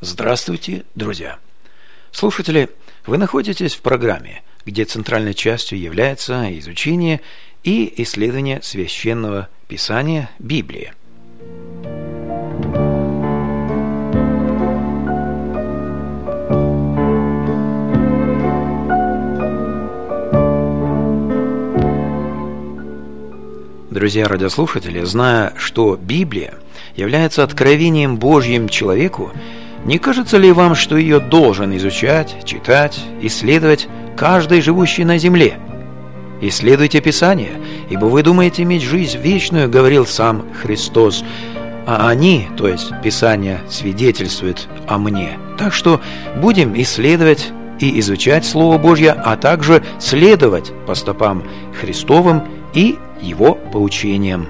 Здравствуйте, друзья! Слушатели, вы находитесь в программе, где центральной частью является изучение и исследование Священного Писания Библии. Друзья радиослушатели, зная, что Библия является откровением Божьим человеку, не кажется ли вам, что ее должен изучать, читать, исследовать каждый живущий на земле? Исследуйте Писание, ибо вы думаете иметь жизнь вечную, говорил сам Христос, а они, то есть Писание, свидетельствуют о мне. Так что будем исследовать и изучать Слово Божье, а также следовать по стопам Христовым и Его поучениям.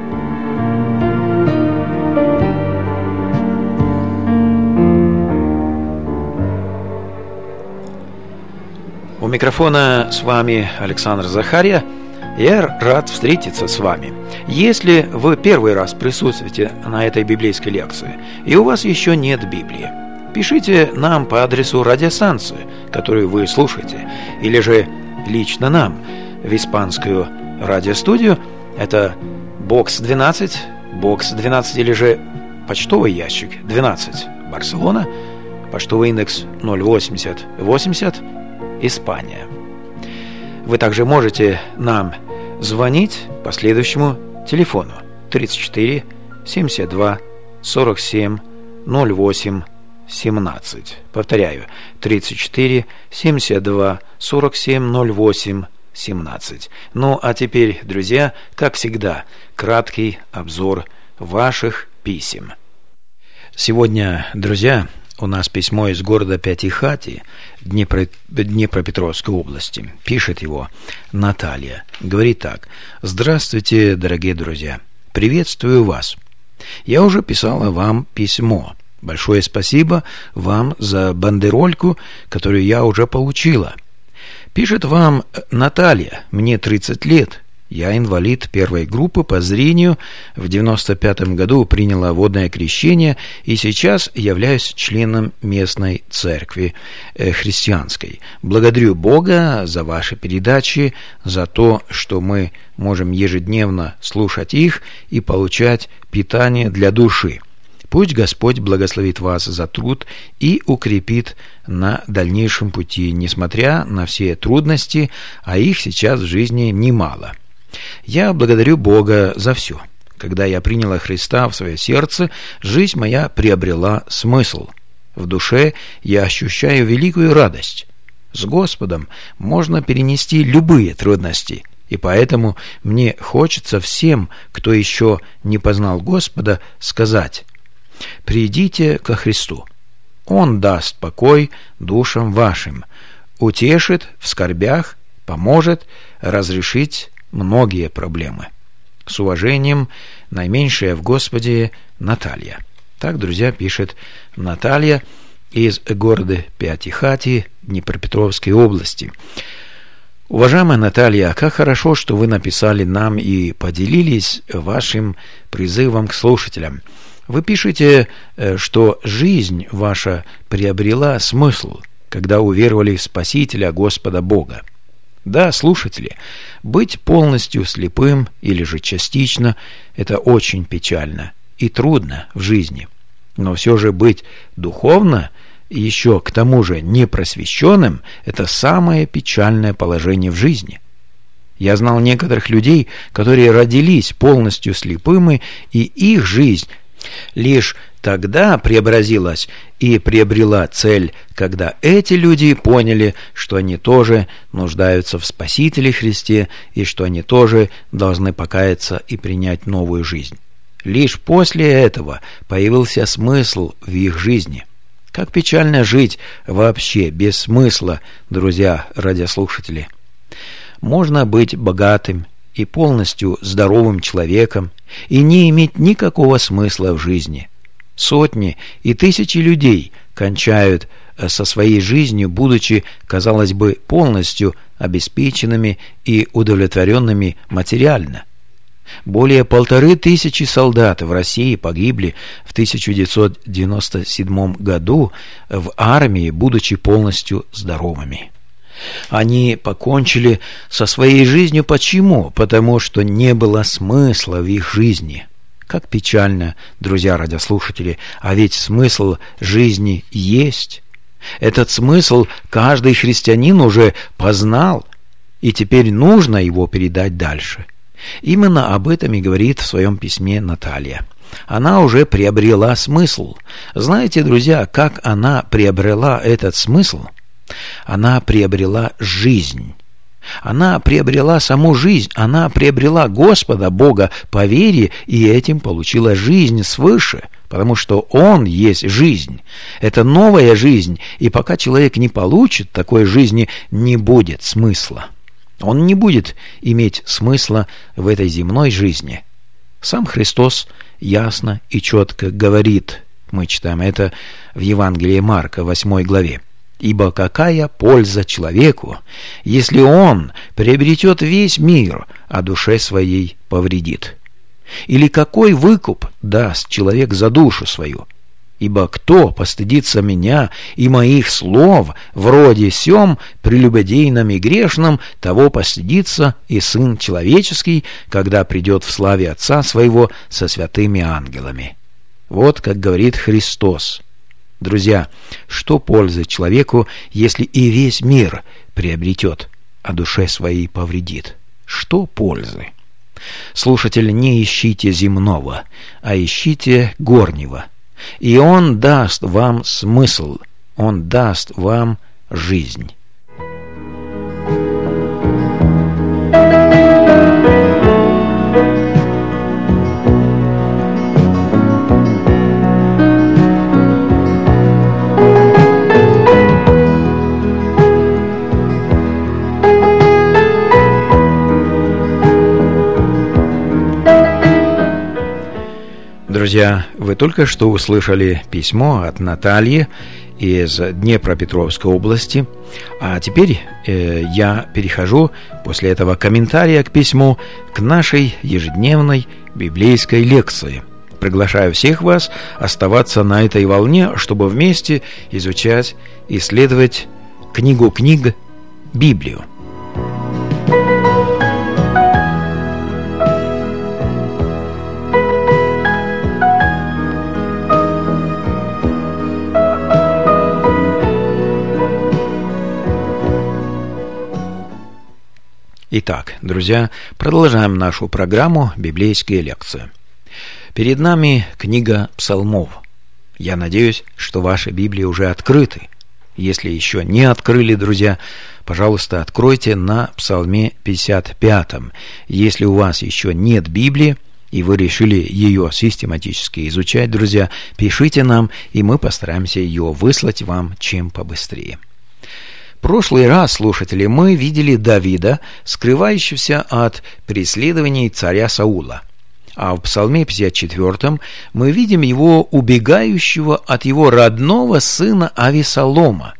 У микрофона с вами Александр Захарья. Я рад встретиться с вами. Если вы первый раз присутствуете на этой библейской лекции, и у вас еще нет Библии, пишите нам по адресу радиостанции, которую вы слушаете, или же лично нам в испанскую радиостудию. Это бокс 12 или же почтовый ящик 12, Барселона, почтовый индекс 08080, Испания. Вы также можете нам звонить по следующему телефону 34 72 47 08 17. Повторяю, 34 72 47 08 17. Ну, а теперь, друзья, как всегда, краткий обзор ваших писем. Сегодня, друзья, у нас письмо из города Пятихати, Днепропетровской области. Пишет его Наталья. Говорит так: «Здравствуйте, дорогие друзья. Приветствую вас. Я уже писала вам письмо. Большое спасибо вам за бандерольку, которую я уже получила. Пишет вам Наталья. Мне 30 лет. Я инвалид первой группы по зрению. В 95-м году приняла водное крещение и сейчас являюсь членом местной церкви христианской. Благодарю Бога за ваши передачи, за то, что мы можем ежедневно слушать их и получать питание для души. Пусть Господь благословит вас за труд и укрепит на дальнейшем пути, несмотря на все трудности, а их сейчас в жизни немало. Я благодарю Бога за все. Когда я приняла Христа в свое сердце, жизнь моя приобрела смысл. В душе я ощущаю великую радость. С Господом можно перенести любые трудности, и поэтому мне хочется всем, кто еще не познал Господа, сказать: придите ко Христу. Он даст покой душам вашим, утешит в скорбях, поможет разрешить многие проблемы. С уважением, наименьшая в Господе Наталья». Так, друзья, пишет Наталья из города Пятихати, Днепропетровской области. Уважаемая Наталья, как хорошо, что вы написали нам и поделились вашим призывом к слушателям. Вы пишете, что жизнь ваша приобрела смысл, когда уверовали в Спасителя Господа Бога. Да, слушатели, быть полностью слепым или же частично – это очень печально и трудно в жизни. Но все же быть духовно, еще к тому же непросвещенным – это самое печальное положение в жизни. Я знал некоторых людей, которые родились полностью слепыми, и их жизнь лишь тогда преобразилась и приобрела цель, когда эти люди поняли, что они тоже нуждаются в Спасителе Христе и что они тоже должны покаяться и принять новую жизнь. Лишь после этого появился смысл в их жизни. Как печально жить вообще без смысла, друзья радиослушатели. Можно быть богатым и полностью здоровым человеком и не иметь никакого смысла в жизни. Сотни и тысячи людей кончают со своей жизнью, будучи, казалось бы, полностью обеспеченными и удовлетворенными материально. Более 1500 солдат в России погибли в 1997 году в армии, будучи полностью здоровыми. Они покончили со своей жизнью. Почему? Потому что не было смысла в их жизни. Как печально, друзья радиослушатели, а ведь смысл жизни есть. Этот смысл каждый христианин уже познал, и теперь нужно его передать дальше. Именно об этом и говорит в своем письме Наталья. Она уже приобрела смысл. Знаете, друзья, как она приобрела этот смысл? Она приобрела жизнь. Она приобрела саму жизнь. Она приобрела Господа, Бога по вере, и этим получила жизнь свыше, потому что Он есть жизнь. Это новая жизнь, и пока человек не получит такой жизни, не будет смысла. Он не будет иметь смысла в этой земной жизни. Сам Христос ясно и четко говорит, мы читаем это в Евангелии Марка, 8 главе, «Ибо какая польза человеку, если он приобретет весь мир, а душе своей повредит? Или какой выкуп даст человек за душу свою? Ибо кто постыдится меня и моих слов вроде сем прелюбодейном и грешном, того постыдится и Сын Человеческий, когда придет в славе Отца Своего со святыми ангелами». Вот как говорит Христос. Друзья, что пользы человеку, если и весь мир приобретет, а душе своей повредит? Что пользы? Слушатель, не ищите земного, а ищите горнего. И Он даст вам смысл, Он даст вам жизнь. Друзья, вы только что услышали письмо от Натальи из Днепропетровской области, а теперь я перехожу после этого комментария к письму к нашей ежедневной библейской лекции. Приглашаю всех вас оставаться на этой волне, чтобы вместе изучать, исследовать книгу книг Библию. Итак, друзья, продолжаем нашу программу «Библейские лекции». Перед нами книга Псалмов. Я надеюсь, что ваши Библии уже открыты. Если еще не открыли, друзья, пожалуйста, откройте на Псалме 55. Если у вас еще нет Библии, и вы решили ее систематически изучать, друзья, пишите нам, и мы постараемся ее выслать вам чем побыстрее. В прошлый раз, слушатели, мы видели Давида, скрывающегося от преследований царя Саула. А в Псалме 54 мы видим его убегающего от его родного сына Авесолома.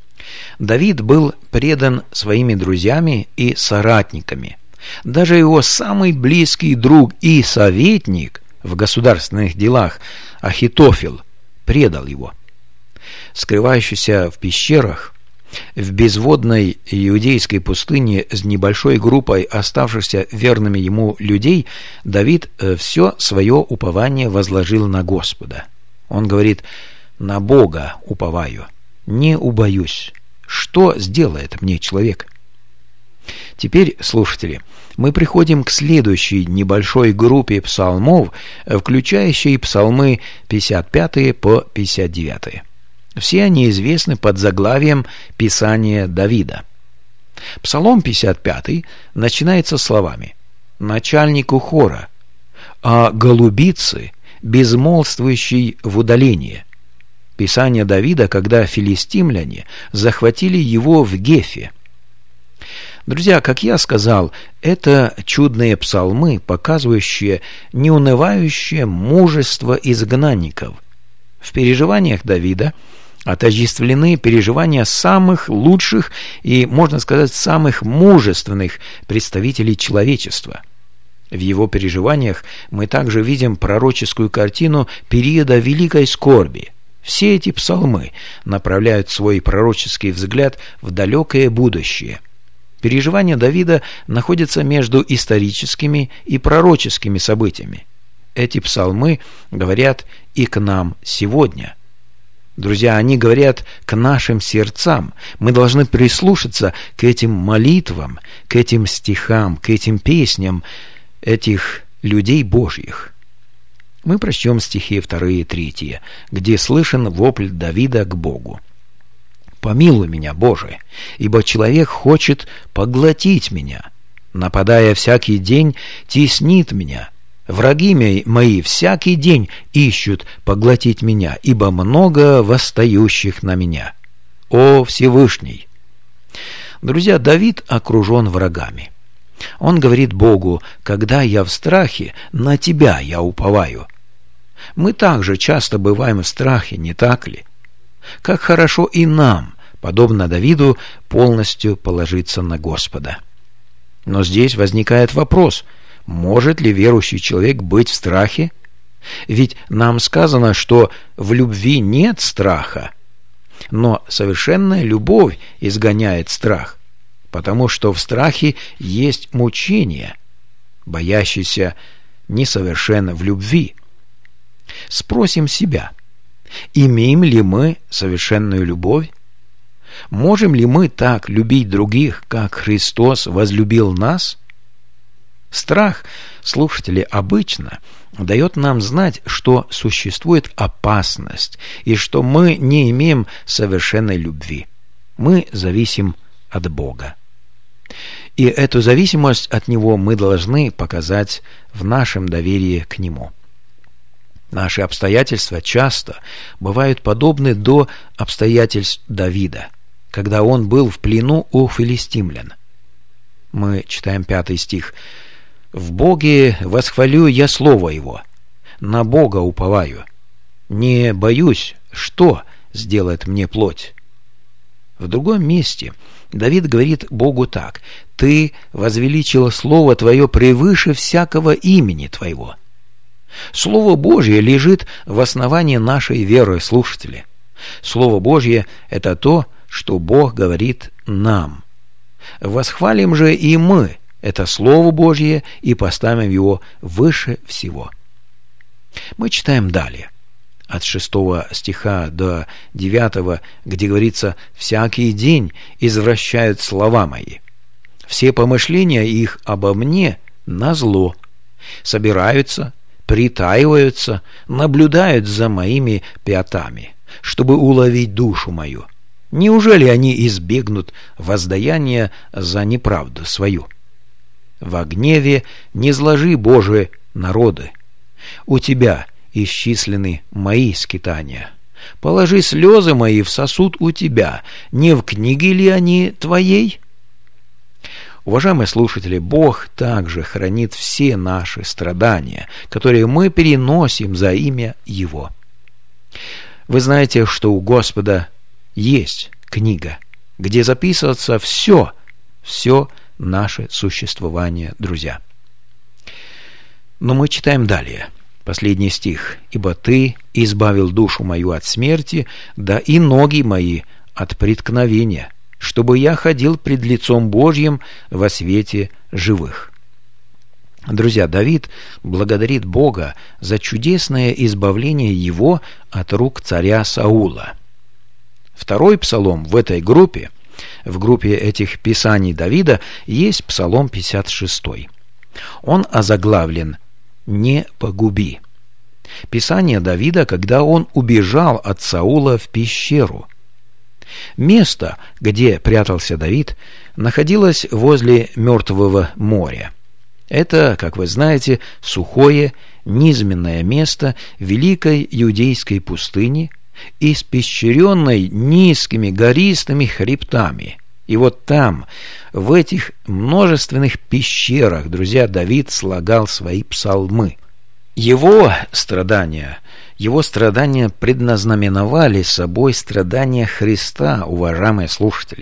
Давид был предан своими друзьями и соратниками. Даже его самый близкий друг и советник в государственных делах Ахитофел предал его. Скрывающийся в пещерах, в безводной иудейской пустыне с небольшой группой оставшихся верными ему людей, Давид все свое упование возложил на Господа. Он говорит: «На Бога уповаю, не убоюсь. Что сделает мне человек?» Теперь, слушатели, мы приходим к следующей небольшой группе псалмов, включающей псалмы 55 по 59. Все они известны под заглавием «Писание Давида». Псалом 55 начинается словами: «Начальнику хора, а голубицы, безмолвствующей в удалении». Писание Давида, когда филистимляне захватили его в Гефе. Друзья, как я сказал, это чудные псалмы, показывающие неунывающее мужество изгнанников. В переживаниях Давида отождествлены переживания самых лучших и, можно сказать, самых мужественных представителей человечества. В его переживаниях мы также видим пророческую картину периода великой скорби. Все эти псалмы направляют свой пророческий взгляд в далекое будущее. Переживания Давида находятся между историческими и пророческими событиями. Эти псалмы говорят и к нам сегодня. Друзья, они говорят к нашим сердцам. Мы должны прислушаться к этим молитвам, к этим стихам, к этим песням этих людей Божьих. Мы прочтем стихи 2 и 3, где слышен вопль Давида к Богу. «Помилуй меня, Боже, ибо человек хочет поглотить меня, нападая всякий день, теснит меня. Враги мои всякий день ищут поглотить меня, ибо много восстающих на меня. О Всевышний!» Друзья, Давид окружен врагами. Он говорит Богу: «Когда я в страхе, на Тебя я уповаю». Мы также часто бываем в страхе, не так ли? Как хорошо и нам, подобно Давиду, полностью положиться на Господа. Но здесь возникает вопрос: может ли верующий человек быть в страхе? Ведь нам сказано, что в любви нет страха. Но совершенная любовь изгоняет страх, потому что в страхе есть мучение. Боящийся несовершен в любви. Спросим себя: имеем ли мы совершенную любовь? Можем ли мы так любить других, как Христос возлюбил нас? Страх, слушатели, обычно дает нам знать, что существует опасность и что мы не имеем совершенной любви. Мы зависим от Бога. И эту зависимость от Него мы должны показать в нашем доверии к Нему. Наши обстоятельства часто бывают подобны до обстоятельств Давида, когда он был в плену у филистимлян. Мы читаем 5 стих. «В Боге восхвалю я слово Его, на Бога уповаю. Не боюсь, что сделает мне плоть». В другом месте Давид говорит Богу так: «Ты возвеличил слово Твое превыше всякого имени Твоего». Слово Божье лежит в основании нашей веры, слушатели. Слово Божье – это то, что Бог говорит нам. Восхвалим же и мы это Слово Божье и поставим его выше всего. Мы читаем далее, от 6 стиха до 9, где говорится: «Всякий день извращают слова мои. Все помышления их обо мне назло. Собираются, притаиваются, наблюдают за моими пятами, чтобы уловить душу мою. Неужели они избегнут воздаяния за неправду свою? Во гневе не зложи, Боже, народы. У Тебя исчислены мои скитания. Положи слезы мои в сосуд у Тебя. Не в книге ли они Твоей?» Уважаемые слушатели, Бог также хранит все наши страдания, которые мы переносим за имя Его. Вы знаете, что у Господа есть книга, где записывается все наше существование, друзья. Но мы читаем далее, последний стих. «Ибо Ты избавил душу мою от смерти, да и ноги мои от преткновения, чтобы я ходил пред лицом Божьим во свете живых». Друзья, Давид благодарит Бога за чудесное избавление его от рук царя Саула. Второй псалом в этой группе, в группе этих писаний Давида, есть псалом 56. Он озаглавлен «Не погуби». Писание Давида, когда он убежал от Саула в пещеру. Место, где прятался Давид, находилось возле Мертвого моря. Это, как вы знаете, сухое, низменное место великой иудейской пустыни, испещренной низкими гористыми хребтами. И вот там, в этих множественных пещерах, друзья, Давид слагал свои псалмы. Его страдания предназнаменовали собой страдания Христа, уважаемые слушатели.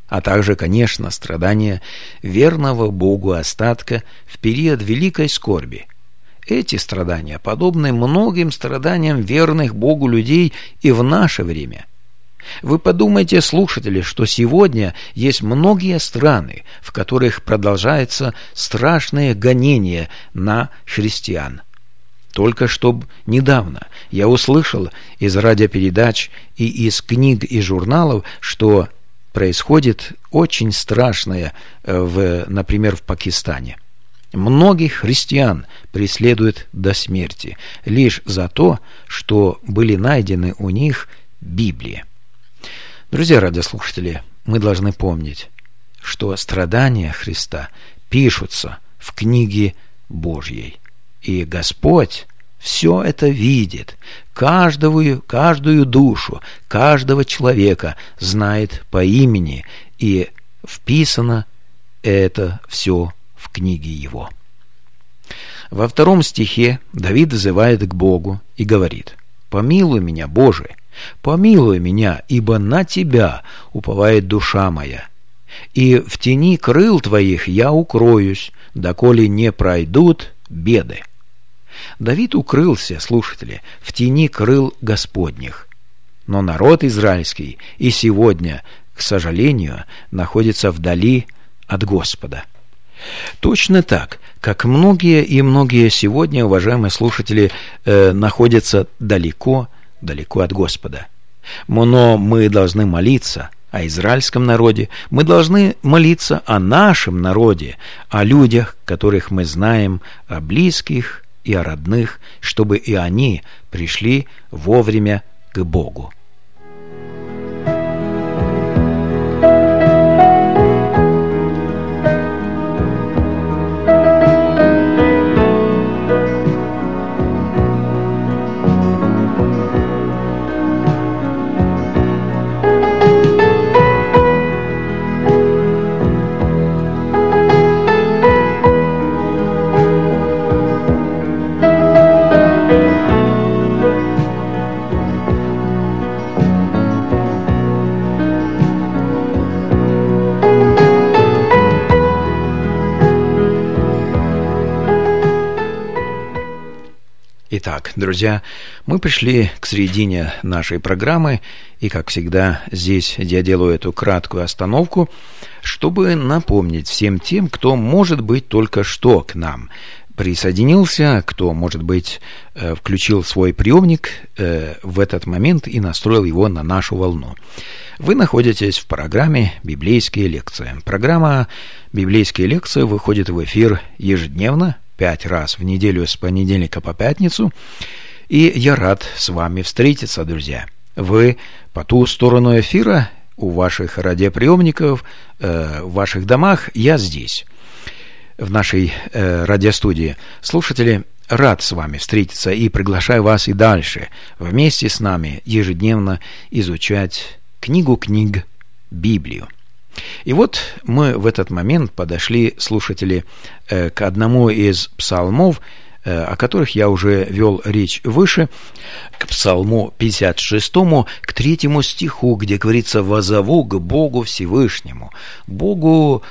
а также, конечно, страдания верного Богу остатка в период великой скорби. Эти страдания подобны многим страданиям верных Богу людей и в наше время. Вы подумайте, слушатели, что сегодня есть многие страны, в которых продолжается страшное гонение на христиан. Только что недавно я услышал из радиопередач и из книг и журналов, что происходит очень страшное, например, в Пакистане. Многих христиан преследуют до смерти лишь за то, что были найдены у них Библии. Друзья радиослушатели, мы должны помнить, что страдания Христа пишутся в книге Божьей. И Господь все это видит, каждую душу, каждого человека знает по имени, и вписано это все в книге Его. Во 2 стихе Давид взывает к Богу и говорит: «Помилуй меня, Боже, помилуй меня, ибо на Тебя уповает душа моя. И в тени крыл Твоих я укроюсь, доколе не пройдут беды». Давид укрылся, слушатели, в тени крыл Господних. Но народ израильский и сегодня, к сожалению, находится вдали от Господа. Точно так, как многие сегодня, уважаемые слушатели, находятся далеко от Господа. Но мы должны молиться о израильском народе, мы должны молиться о нашем народе, о людях, которых мы знаем, о близких и о родных, чтобы и они пришли вовремя к Богу. Итак, друзья, мы пришли к середине нашей программы, и, как всегда, здесь я делаю эту краткую остановку, чтобы напомнить всем тем, кто, может быть, только что к нам присоединился, кто, может быть, включил свой приемник в этот момент и настроил его на нашу волну. Вы находитесь в программе «Библейские лекции». Программа «Библейские лекции» выходит в эфир ежедневно, 5 раз в неделю с понедельника по пятницу. И я рад с вами встретиться, друзья. Вы по ту сторону эфира, у ваших радиоприемников, в ваших домах, я здесь, в нашей радиостудии. Слушатели, рад с вами встретиться и приглашаю вас и дальше вместе с нами ежедневно изучать книгу книг, Библию. И вот мы в этот момент подошли, слушатели, к одному из псалмов, о которых я уже вел речь выше, к псалму 56, к 3 стиху, где говорится: «Воззову к Богу Всевышнему, Богу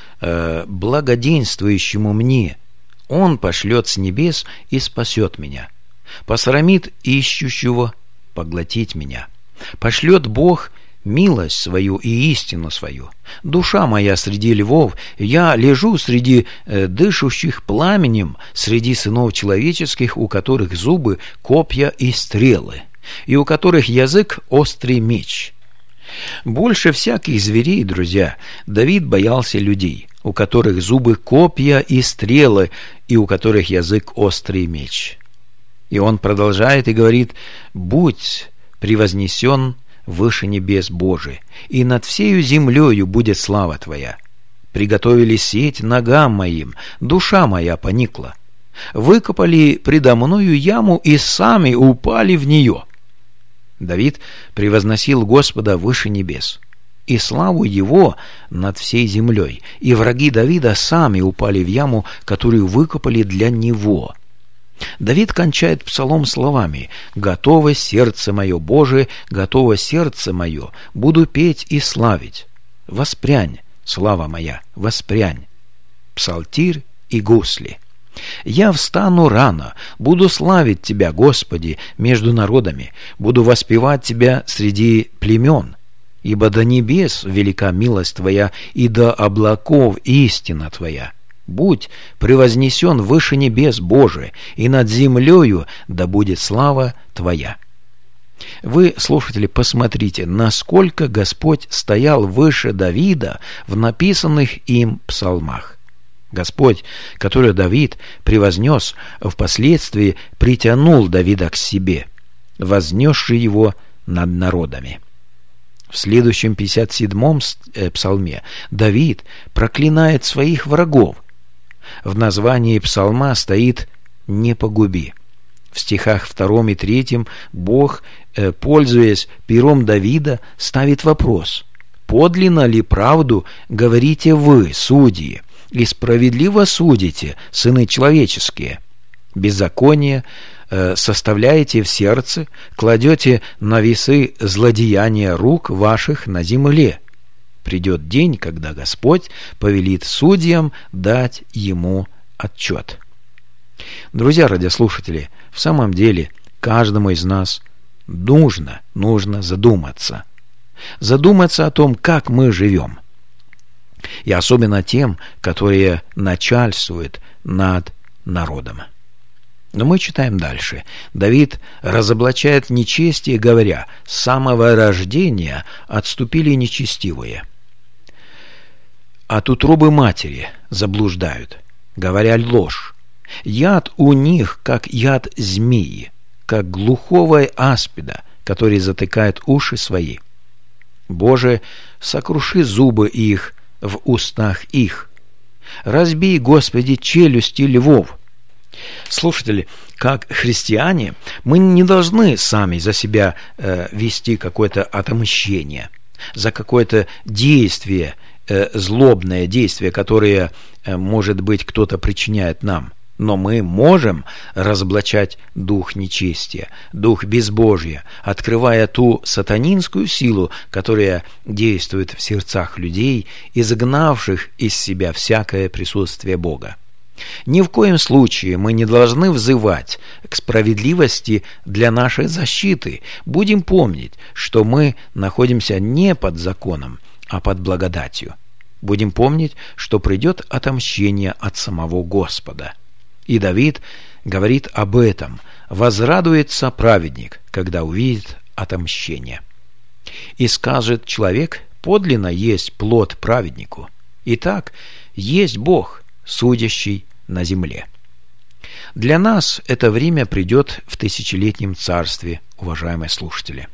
благоденствующему мне. Он пошлет с небес и спасет меня, посрамит ищущего поглотить меня. Пошлет Бог милость свою и истину свою. Душа моя среди львов, я лежу среди дышащих пламенем, среди сынов человеческих, у которых зубы копья и стрелы, и у которых язык острый меч». Больше всяких зверей, друзья, Давид боялся людей, у которых зубы копья и стрелы, и у которых язык острый меч. И он продолжает и говорит: «Будь превознесен выше небес Божий, и над всею землею будет слава Твоя. Приготовили сеть ногам моим, душа моя поникла. Выкопали предо мною яму и сами упали в нее». Давид превозносил Господа выше небес, и славу Его над всей землей, и враги Давида сами упали в яму, которую выкопали для него. Давид кончает псалом словами: «Готово сердце мое, Боже, готово сердце мое, буду петь и славить. Воспрянь, слава моя, воспрянь. Псалтирь и гусли. Я встану рано, буду славить Тебя, Господи, между народами, буду воспевать Тебя среди племен, ибо до небес велика милость Твоя, и до облаков истина Твоя. Будь превознесен выше небес, Боже, и над землею да будет слава Твоя. Вы, слушатели, посмотрите, насколько Господь стоял выше Давида в написанных им псалмах. Господь, который Давид превознес, впоследствии притянул Давида к себе, вознесший его над народами. В следующем 57-м псалме Давид проклинает своих врагов. В названии псалма стоит «не погуби». В стихах 2 и 3 Бог, пользуясь пером Давида, ставит вопрос: «Подлинно ли правду говорите вы, судьи, и справедливо судите, сыны человеческие? Беззаконие составляете в сердце, кладете на весы злодеяния рук ваших на земле. Придет день, когда Господь повелит судьям дать ему отчет». Друзья радиослушатели, в самом деле каждому из нас нужно задуматься. Задуматься о том, как мы живем. И особенно тем, которые начальствуют над народом. Но мы читаем дальше. Давид разоблачает нечестие, говоря: «С самого рождения отступили нечестивые. От утробы матери заблуждают, говоря ложь. Яд у них, как яд змеи, как глухого аспида, который затыкает уши свои. Боже, сокруши зубы их в устах их. Разбей, Господи, челюсти львов». Слушатели, как христиане, мы не должны сами за себя вести какое-то отмщение, за какое-то действие, злобное действие, которое, может быть, кто-то причиняет нам. Но мы можем разоблачать дух нечестия, дух безбожия, открывая ту сатанинскую силу, которая действует в сердцах людей, изгнавших из себя всякое присутствие Бога. Ни в коем случае мы не должны взывать к справедливости для нашей защиты. Будем помнить, что мы находимся не под законом, а под благодатью. Будем помнить, что придет отомщение от самого Господа. И Давид говорит об этом: «Возрадуется праведник, когда увидит отомщение». И скажет человек: «Подлинно есть плод праведнику». Итак, есть Бог, судящий на земле. Для нас это время придет в тысячелетнем царстве, уважаемые слушатели.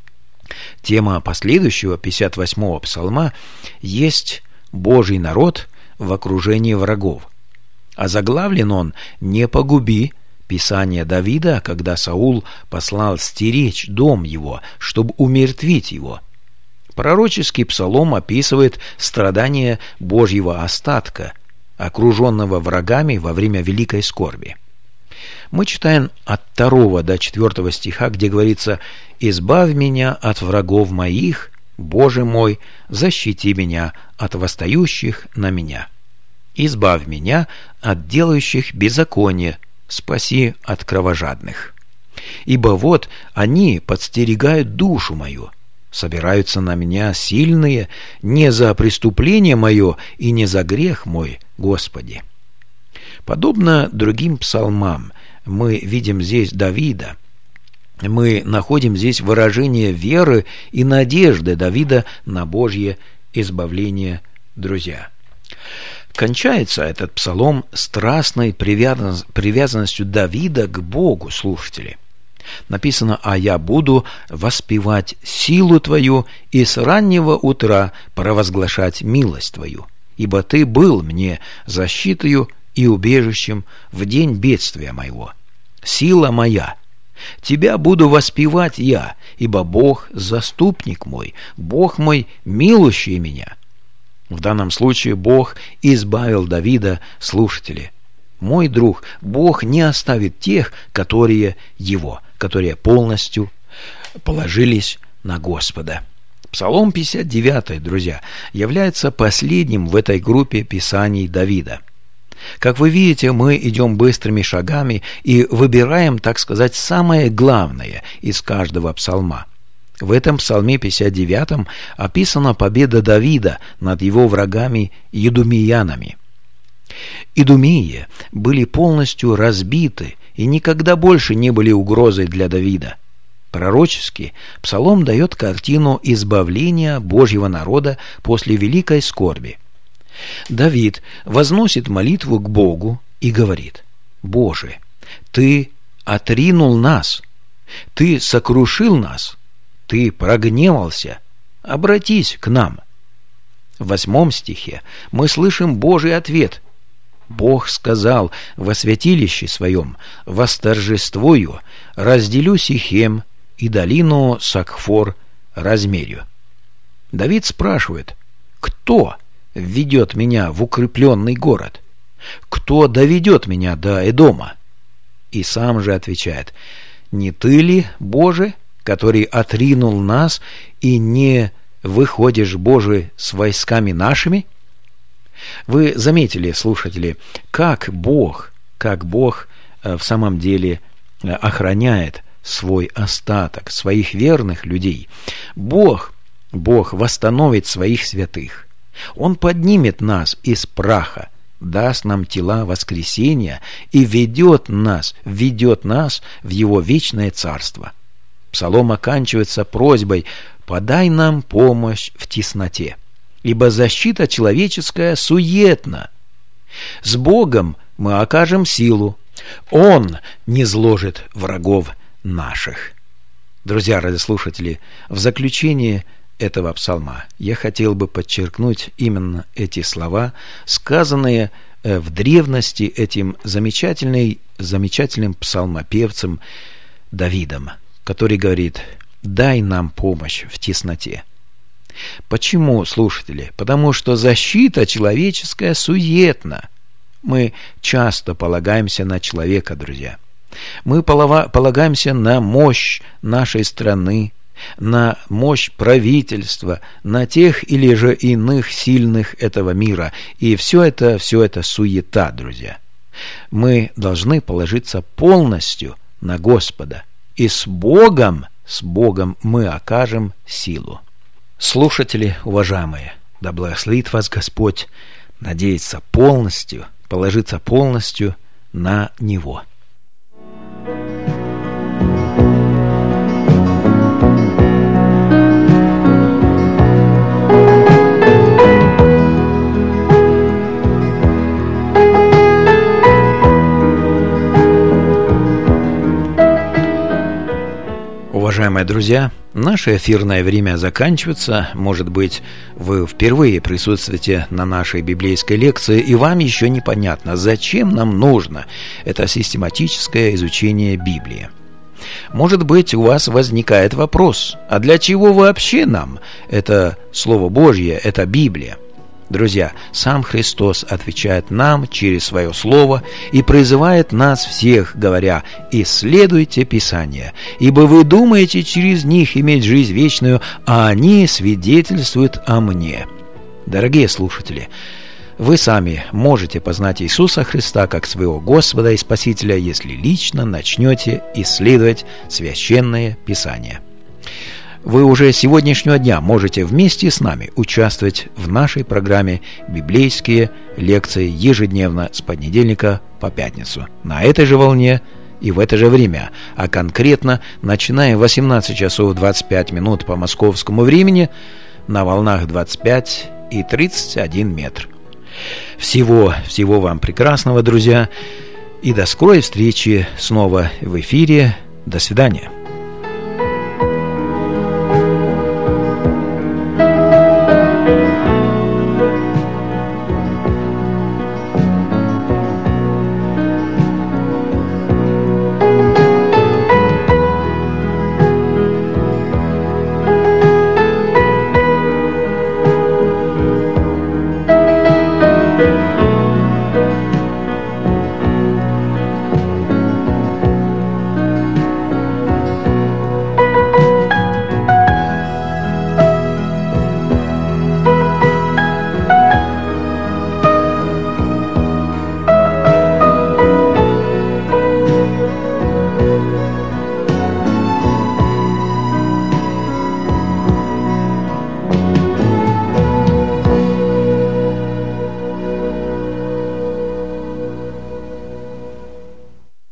Тема последующего 58-го псалма есть «Божий народ в окружении врагов». А заглавлен он «Не погуби», Писание Давида, когда Саул послал стеречь дом его, чтобы умертвить его. Пророческий псалом описывает страдания Божьего остатка, окруженного врагами во время великой скорби. Мы читаем от 2 до 4 стиха, где говорится: «Избавь меня от врагов моих, Боже мой, защити меня от восстающих на меня. Избавь меня от делающих беззаконие, спаси от кровожадных. Ибо вот они подстерегают душу мою, собираются на меня сильные, не за преступление мое и не за грех мой, Господи». Подобно другим псалмам, мы видим здесь Давида. Мы находим здесь выражение веры и надежды Давида на Божье избавление, друзья. Кончается этот псалом страстной привязанностью Давида к Богу, слушатели. Написано: «А я буду воспевать силу Твою и с раннего утра провозглашать милость Твою, ибо Ты был мне защитою и убежищем в день бедствия моего. Сила моя, Тебя буду воспевать я, ибо Бог заступник мой, Бог мой милующий меня». В данном случае Бог избавил Давида, слушатели. Мой друг, Бог не оставит тех, которые полностью положились на Господа. Псалом 59, друзья, является последним в этой группе писаний Давида. Как вы видите, мы идем быстрыми шагами и выбираем, так сказать, самое главное из каждого псалма. В этом псалме 59 описана победа Давида над его врагами идумеянами. Идумеи были полностью разбиты и никогда больше не были угрозой для Давида. Пророчески псалом дает картину избавления Божьего народа после великой скорби. Давид возносит молитву к Богу и говорит: «Боже, Ты отринул нас, Ты сокрушил нас, Ты прогневался, обратись к нам». В 8 стихе мы слышим Божий ответ: «Бог сказал во святилище своем: восторжествую, разделю Сихем и долину Сакфор размерю». Давид спрашивает: «Кто введет меня в укрепленный город? Кто доведет меня до Эдома?» И сам же отвечает: «Не Ты ли, Боже, который отринул нас, и не выходишь, Боже, с войсками нашими?» Вы заметили, слушатели, как Бог в самом деле охраняет свой остаток, своих верных людей. Бог восстановит своих святых. Он поднимет нас из праха, даст нам тела воскресения и ведет нас в Его вечное царство. Псалом оканчивается просьбой: «Подай нам помощь в тесноте, ибо защита человеческая суетна. С Богом мы окажем силу, Он низложит врагов наших». Друзья, радиослушатели, в заключение этого псалма я хотел бы подчеркнуть именно эти слова, сказанные в древности этим замечательным псалмопевцем Давидом, который говорит: «Дай нам помощь в тесноте». Почему, слушатели? Потому что защита человеческая суетна. Мы часто полагаемся на человека, друзья. Мы полагаемся на мощь нашей страны, на мощь правительства, на тех или же иных сильных этого мира. И все это суета, друзья. Мы должны положиться полностью на Господа. И с Богом мы окажем силу. Слушатели уважаемые, да благословит вас Господь надеяться полностью, положиться полностью на Него. Уважаемые друзья, наше эфирное время заканчивается. Может быть, вы впервые присутствуете на нашей библейской лекции, и вам еще непонятно, зачем нам нужно это систематическое изучение Библии. Может быть, у вас возникает вопрос: а для чего вообще нам это Слово Божье, это Библия? Друзья, сам Христос отвечает нам через Свое Слово и призывает нас всех, говоря: «Исследуйте Писания, ибо вы думаете через них иметь жизнь вечную, а они свидетельствуют о Мне». Дорогие слушатели, вы сами можете познать Иисуса Христа как своего Господа и Спасителя, если лично начнете исследовать Священное Писание. Вы уже с сегодняшнего дня можете вместе с нами участвовать в нашей программе «Библейские лекции» ежедневно с понедельника по пятницу на этой же волне и в это же время, а конкретно начиная в 18 часов 25 минут по московскому времени на волнах 25 и 31 метр. Всего вам прекрасного, друзья, и до скорой встречи снова в эфире. До свидания.